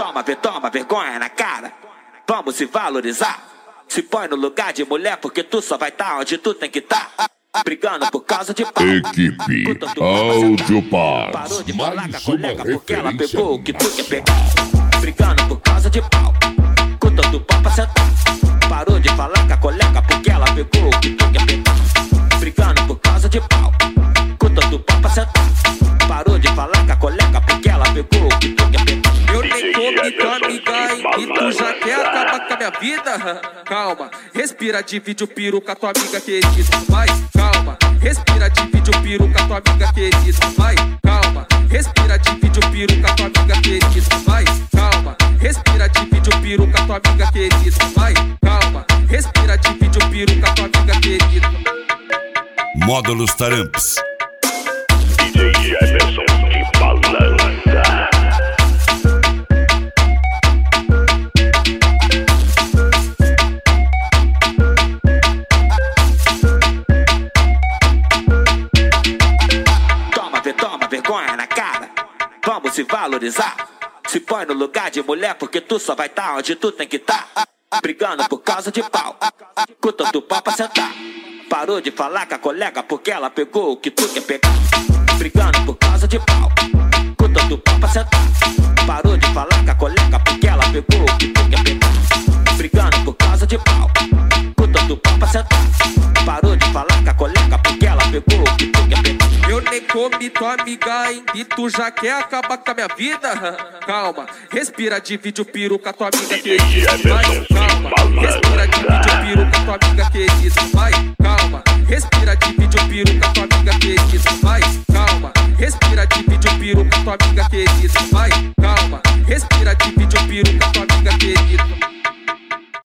Toma vergonha na cara. Vamos se valorizar. Se põe no lugar de mulher, porque tu só vai tá onde tu tem que tá. Brigando por causa de pau. Equipe Audiopar. Parou de falar com a colega porque ela pegou o que tu quer pegar. Brigando por causa de pau. Com todo pau pra sentar. Parou de falar com a colega porque ela pegou o que tu quer pegar. Brigando por causa de pau. Com todo pau pra sentar. Parou de falar com a colega porque ela pegou o que tu quer pegar. Eu nem comi tua amiga e tu já quer acabar com a minha vida? Calma, respira, divide o piru com a tua amiga querida. Vai, calma, respira, divide o piru com a tua amiga querida. Vai, calma, respira, divide o piru com a tua amiga querida. Vai, calma, respira, divide o piru com a tua amiga querida. Vai, calma, respira, divide o piru com a tua amiga querida. Módulos Taramps. DJ Jefferson de balança. Toma vergonha na cara. Vamos se valorizar. Se põe no lugar de mulher, porque tu só vai tá onde tu tem que tá. Brigando por causa de pau. Com tanto pau pra sentar. Parou de falar com a colega porque ela pegou o que tu quer pegar. Brigando por causa de pau. Com tanto pau pra sentar. Parou de falar com a colega porque ela pegou o que tu quer pegar. Brigando por causa de pau. Com tanto pau pra sentar. Parou de falar com a colega porque ela pegou o que tu quer pegar. Eu nem comi tua amiga e tu já quer acabar com a minha vida? Calma, respira, divide o piru com a tua amiga querida. Vai, calma, respira, divide o piru com a tua amiga querida. Vai, calma, respira, divide o piru com a tua amiga querida. Vai, calma, respira, divide o piru com a tua amiga querida. Vai, calma, respira.